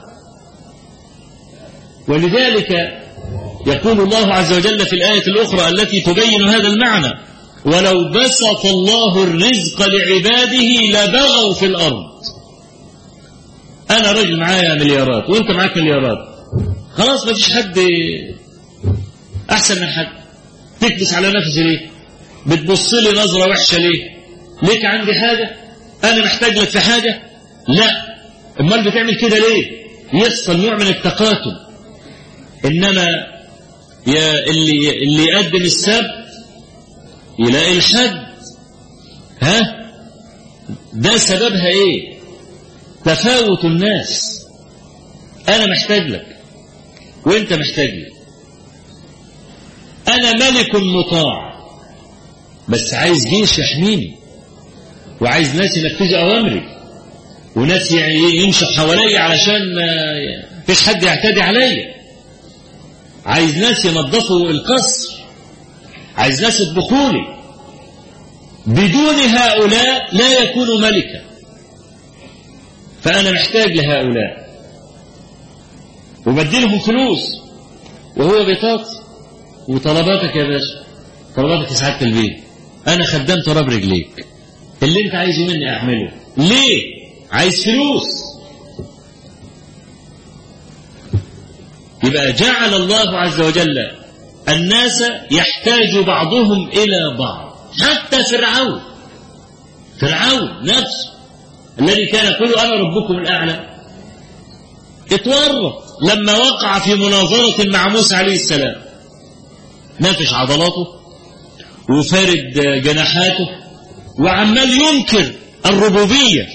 ولذلك يقول الله عز وجل في الآية الأخرى التي تبين هذا المعنى: ولو بسط الله الرزق لعباده لبغوا في الأرض. أنا رجل معايا مليارات وأنت معاك مليارات، خلاص ما فيش حد أحسن من حد. تكبس على نفسي ليه؟ بتبص لي نظرة وحشة ليه؟ ليك عندي حاجة؟ أنا محتاج لك في حاجة؟ لا. أمال بتعمل كده ليه؟ يحصل نوع من التقاتل. إنما اللي يقدم السبت يلاقي الحد. ده سببها إيه؟ تفاوت الناس. أنا محتاج لك وأنت محتاج لي. أنا ملك مطاع بس عايز جيش يحميني، وعايز ناس ينفذوا أوامري، وناس يمشوا حوالي علشان مفيش حد يعتدي عليا. عايز ناس ينظفوا القصر، عايز ناس يطبخوا لي. بدون هؤلاء لا يكون ملكا. فأنا محتاج لهؤلاء وبديلهم فلوس وهو بيطاطي. وطلباتك يا باشا، طلباتك يا سعادة البيت، أنا خدام تراب رجليك، اللي أنت عايزه مني أعمله. ليه؟ عايز فلوس. يبقى جعل الله عز وجل الناس يحتاج بعضهم إلى بعض. حتى فرعون نفسه الذي كان يقول أنا ربكم الأعلى اتورط لما وقع في مناظرة مع موسى عليه السلام، نافش عضلاته وفارد جناحاته وعمال ينكر الربوبية.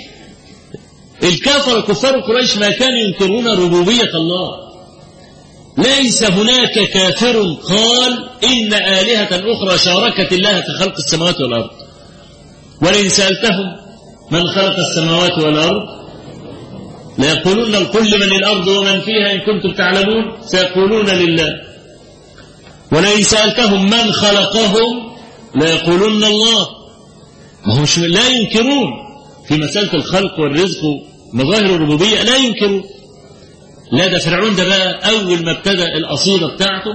كفار قريش ما كانوا ينكرون ربوبية الله. ليس هناك كافر قال إن آلهة أخرى شاركت الله في خلق السماوات والأرض. ولئن سألتهم من خلق السماوات والأرض ليقولون قل من الأرض ومن فيها إن كنتم تعلمون سيقولون لله. ولئن سألتهم من خلقهم ليقولون الله. ما هم لا ينكرون في مسألة الخلق والرزق مظاهر الربوبية، لا ينكرون. لا، ده فرعون ده بقى أول ما ابتدأ القصيدة بتاعته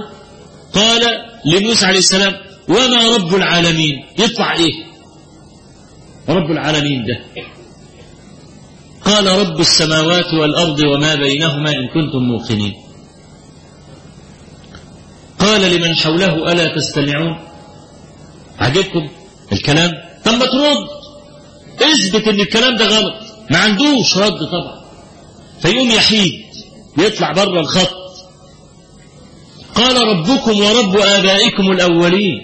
قال لموسى عليه السلام: وما رب العالمين؟ يطلع إيه؟ رب العالمين ده؟ قال رب السماوات والأرض وما بينهما إن كنتم موقنين. قال لمن حوله ألا تستمعون؟ عجبكم الكلام؟ طب ما ترد، اثبت ان الكلام ده غلط. ما عندوش رد طبعا، فيقوم يحيد يطلع بره الخط. قال ربكم ورب آبائكم الأولين.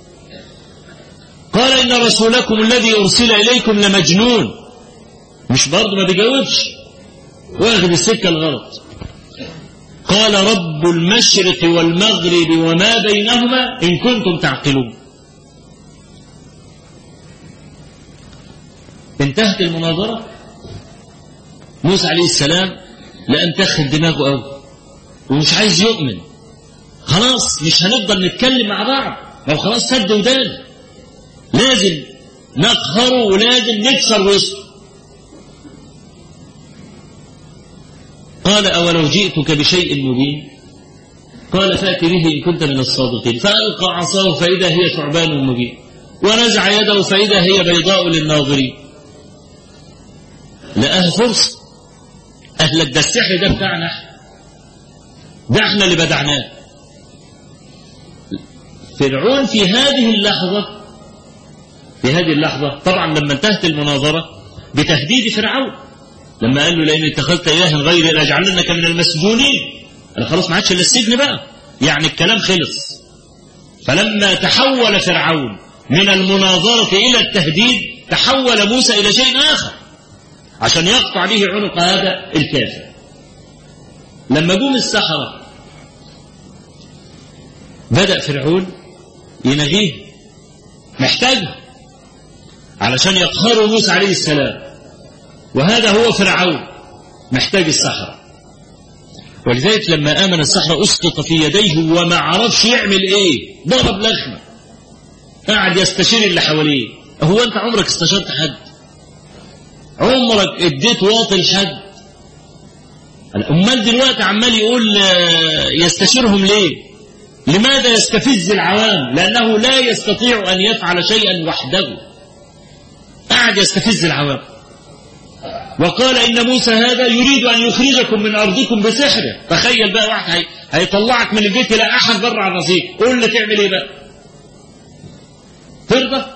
قال إن رسولكم الذي أرسل إليكم لمجنون. مش برضه ما بيجاوبش، واخد السكة الغلط. قال رب المشرق والمغرب وما بينهما إن كنتم تعقلون. انتهت المناظرة. موسى عليه السلام لأن تخل دماغه أوي ومش عايز يؤمن. خلاص مش هنفضل نتكلم مع بعض، لو خلاص سد ودان، لازم نقهره ولازم نكسر وسطه. قال أولو جئتك بشيء مبين؟ قال فأت به إن كنت من الصادقين. فألقى عصاه فإذا هي ثعبان مبين ونزع يده فإذا هي بيضاء للناظرين. لقاها فرصة. أهلك ده السحر ده بتاعنا، ده احنا اللي بدعناه. فرعون في هذه اللحظة طبعا لما انتهت المناظرة بتهديد فرعون، لما قال له لئن اتخذت إلها غيري لأجعلنك من المسجونين. أنا خلاص ما عادش إلا السجن بقى، يعني الكلام خلص. فلما تحول فرعون من المناظرة إلى التهديد تحول موسى إلى شيء آخر عشان يقطع به عنق هذا الكافر. لما جم السحرة بدأ فرعون ينغيه، محتاجه علشان يقهروا موسى عليه السلام، وهذا هو فرعون محتاج السحرة. ولذلك لما آمن السحرة أسقط في يديه وما عرفش يعمل إيه، ضرب لخمة، قاعد يستشير اللي حواليه. هو أنت عمرك استشرت حد؟ عمرك اديت واطي لحد؟ أمال دلوقتي عمال يقول يستشيرهم ليه؟ لماذا يستفز العوام؟ لأنه لا يستطيع أن يفعل شيئا وحده، قاعد يستفز العوام. وقال إن موسى هذا يريد أن يخرجكم من أرضكم بسحره. تخيل بقى واحد هيطلعك من البيت لا أحد بره على الرصيف، قول لي تعمل إيه بقى؟ ترضى؟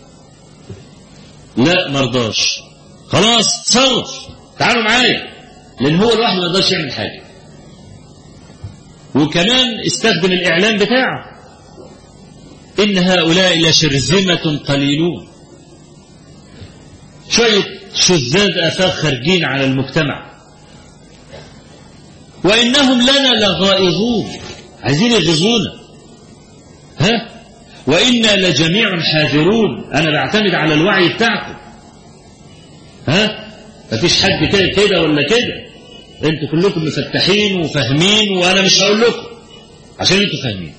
لا مرضاش. خلاص تصرف، تعالوا معايا، لأن هو الواحد ما يقدرش يعمل حاجة. وكمان استخدم الإعلام بتاعه، إن هؤلاء لشرذمة قليلون، شوية شذاذ آفاق خارجين على المجتمع، وإنهم لنا لغائظون، عايزين يغزونا. وإنا لجميع حاذرون، أنا بعتمد على الوعي بتاعكم. مفيش حد كده ولا كده، انتوا كلكم مفتحين وفاهمين، وأنا مش هقول لكم عشان انتوا فاهمين.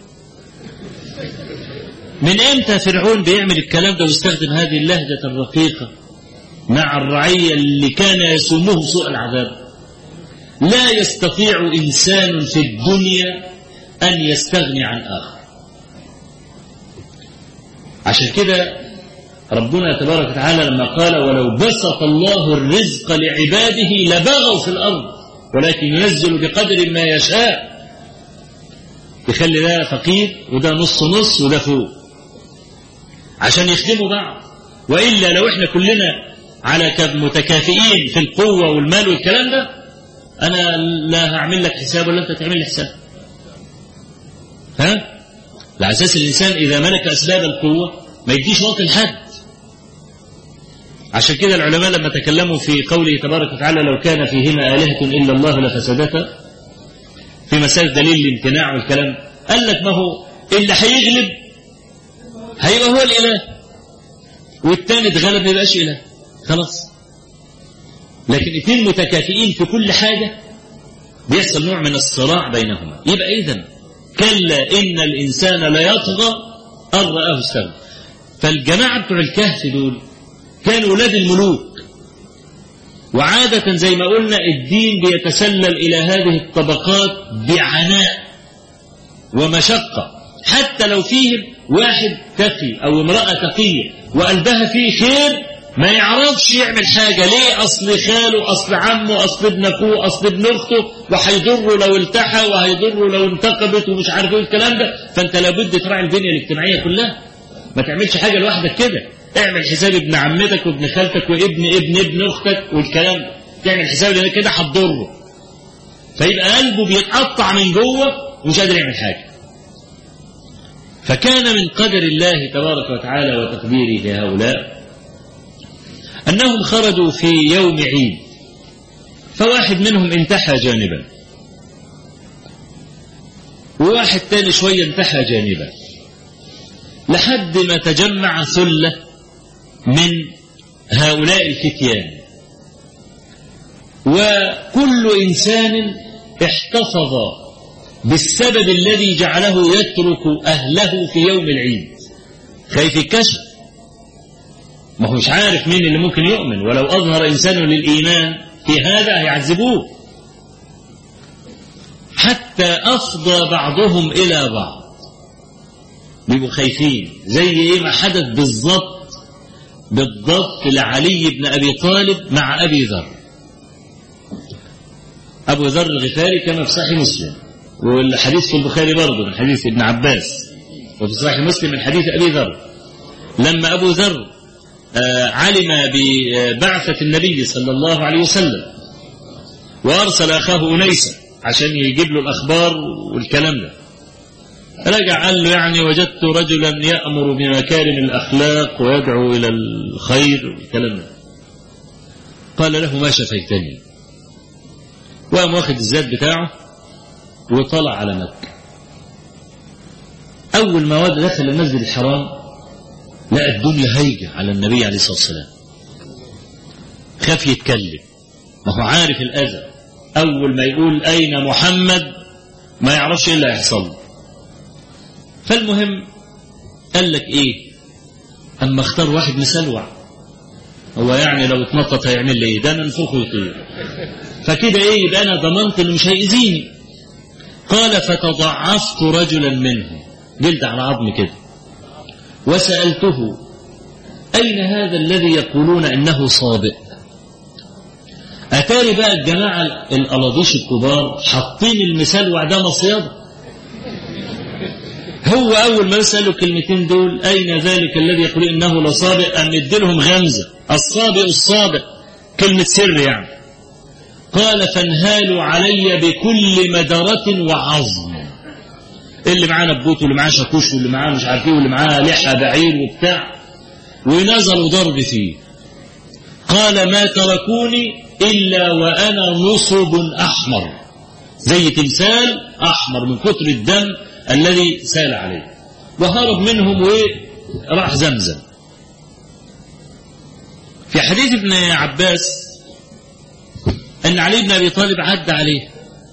من امتى فرعون بيعمل الكلام ده ويستخدم هذه اللهجة الرقيقة مع الرعية اللي كان يسومه سوء العذاب؟ لا يستطيع إنسان في الدنيا أن يستغني عن آخر. عشان كده ربنا تبارك وتعالى لما قال ولو بسط الله الرزق لعباده لبغوا في الأرض ولكن ينزل بقدر ما يشاء، يخلي ده فقير وده نص نص وده فوق عشان يخدموا بعض. وإلا لو احنا كلنا على متكافئين في القوة والمال والكلام ده، أنا لا هعمل لك حساب ولا أنت تعمل لي حساب. على أساس الإنسان إذا ملك أسباب القوة ما يديش وقت لحد. عشان كده العلماء لما تكلموا في قوله تبارك وتعالى لو كان فيهما آلهة إلا الله لفسدتا، في مسألة دليل الامتناع والكلام، قال لك ما هو اللي هيغلب هيبقى هو الإله، والتاني اتغلب ما يبقاش إله، خلاص. لكن اثنين متكافئين في كل حاجة بيحصل نوع من الصراع بينهما. يبقى إذن كلا إن الإنسان لا يطغى أن رآه استغنى. فالجماعة بتوع الكهف دول كانوا أولاد الملوك، وعادة زي ما قلنا الدين بيتسلل إلى هذه الطبقات بعناء ومشقة، حتى لو فيهم واحد تقي أو امرأة تقية وقلبها فيه خير ما يعرفش يعمل حاجة. ليه؟ أصل خاله، أصل عمه، أصل ابن أخوه، أصل ابن أخته، وهيضره لو التحى، وهيضره لو انتقبت، ومش عارف ايه الكلام ده. فأنت لابد تراعي البنية الاجتماعية كلها، ما تعملش حاجة لوحدك كده. اعمل حساب ابن عمتك وابن خالتك وابن ابن ابن أختك والكلام ده، تعمل حساب لأن كده هتضره، فيبقى قلبه بيتقطع من جوه ومش قادر يعمل حاجة. فكان من قدر الله تبارك وتعالى وتقديره لهؤلاء أنهم خرجوا في يوم عيد، فواحد منهم انتحى جانبا، وواحد تاني شوية انتحى جانبا، لحد ما تجمع ثلة من هؤلاء الفتيان، وكل إنسان احتفظ بالسبب الذي جعله يترك أهله في يوم العيد، خايف الكشف، ما هو مش عارف مين اللي ممكن يؤمن، ولو أظهر إنسان للإيمان في هذا هيعذبوه. حتى أفضى بعضهم إلى بعض، بيبقوا خايفين، زي إيه ما حدث بالضبط لعلي بن أبي طالب مع أبي ذر. أبو ذر الغفاري كما في صحيح مسلم، والحديث في البخاري برضه من حديث ابن عباس، وفي صحيح مسلم من حديث أبي ذر. لما أبو ذر علم ببعثة النبي صلى الله عليه وسلم وأرسل أخاه أنيسة عشان يجيب له الأخبار والكلام ده، رجع قال له يعني وجدت رجلا يأمر بمكارم الأخلاق ويدعو إلى الخير والكلام ده. قال له ما شفيتني، وقام واخد الزاد بتاعه وطلع على مكة. أول ما دخل المسجد الحرام لقى الدنيا هيجة على النبي عليه الصلاة والسلام، خاف يتكلم، ما هو عارف الأذى، أول ما يقول أين محمد ما يعرفش إيه اللي هيحصل. فالمهم قال لك إيه، أما اختار واحد مسلوع، هو يعني لو اتنطط هيعمل لي إيه؟ ده منفوخ ويطير، فكده إيه يبقى أنا ضمنت إنه مش هيأذيني. قال فتضعفت رجلا منهم، جلد على عظم كده، وسألته أين هذا الذي يقولون إنه صابئ؟ أتاري بقى الجماعة الألاضيش الكبار حاطين المسلوع ده مصيدة. هو أول ما يسألوا الكلمتين دول أين ذلك الذي يقول إنه لصابئ، أم يديلهم غمزة الصابئ الصابئ، كلمة سر يعني. قال فانهالوا علي بكل مدرة وعظم، اللي معاه نبوت واللي معاه شاكوش واللي معاه مش عارف ايه واللي معاه لحى بعير وبتاع، ونزلوا ضرب فيه. قال ما تركوني إلا وأنا نصب أحمر، زي تمثال أحمر من كتر الدم الذي سال عليه، وهرب منهم وراح زمزم. في حديث ابن عباس أن علي بن أبي طالب عدى عليه،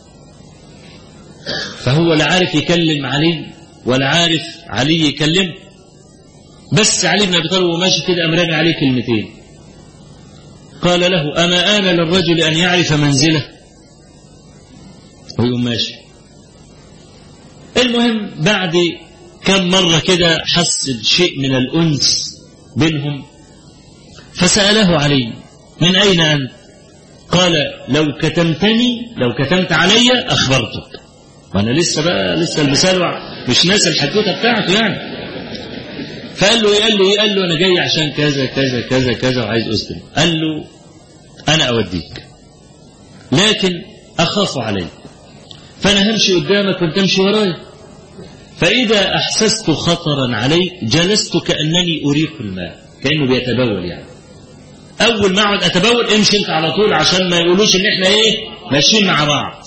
فهو لا عارف يكلم علي ولا عارف علي يكلمه، بس علي بن أبي طالب وماشي كده أمرني عليه كلمتين. قال له أما آن للرجل أن يعرف منزله، ويقوم ماشي. المهم بعد كم مرة كده حس بشيء من الأنس بينهم، فسأله علي من أين أنت؟ قال لو كتمت علي أخبرتك، وأنا لسه المسلوع مش ناسي الحدوته بتاعته يعني. فقال له قال له أنا جاي عشان كذا كذا كذا كذا وعايز أسلم. قال له أنا أوديك، لكن أخاف عليك، فأنا همشي قدامك وأنت تمشي ورايا، فإذا أحسست خطرا عليك جلست كأنني أريق الماء، كأنه بيتبول يعني. أول ما أقعد أتبول امشي أنت على طول، عشان ما يقولوش إن إحنا ماشيين مع بعض.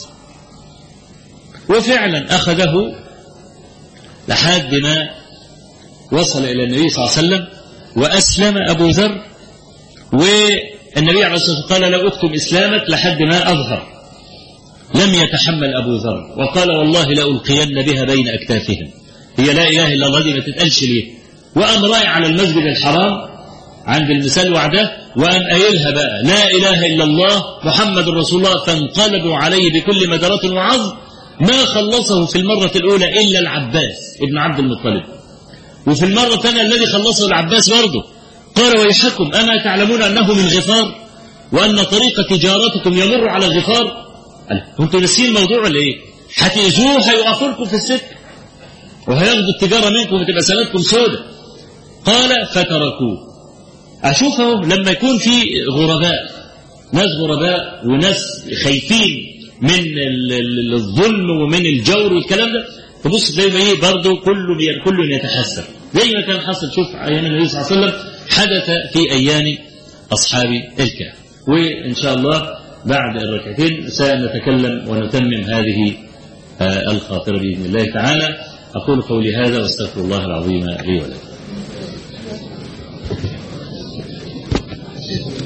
وفعلا أخذه لحد ما وصل إلى النبي صلى الله عليه وسلم وأسلم أبو ذر، والنبي عليه الصلاة والسلام قال لا أكتم إسلامك لحد ما أظهر. لم يتحمل أبو ذر وقال والله لألقين بها بين أكتافهم، هي لا إله إلا الله دي ما تتقالش ليه. وقام رايح على المسجد الحرام عند المسلوع ده وقام قايلها بقى لا إله إلا الله محمد رسول الله، فانقلبوا عليه بكل مدرة وعظم، ما خلصه في المرة الأولى إلا العباس ابن عبد المطلب، وفي المرة الثانية الذي خلصه العباس برضه قال ويحكم أما تعلمون أنه من غفار وأن طريق تجارتكم يمر على غفار؟ كنتوا ناسيين الموضوع ولا إيه؟ هتأذوه هيوقفوا لكم في السكة وهياخدوا التجارة منكم وتبقى سنتكم سودة. قال فتركوه. أشوفه لما يكون في غرباء، ناس غرباء وناس خايفين من الظلم ومن الجور والكلام ده، تبص تلاقي ايه برضه كل يتحسن زي ما كان حصل. شوف ايام النبي صلى الله عليه وسلم حدث في ايام اصحاب الكهف. وان شاء الله بعد الركعتين سنتكلم ونتمم هذه الخاطره باذن الله تعالى. اقول قولي هذا واستغفر الله العظيم لي ولكم.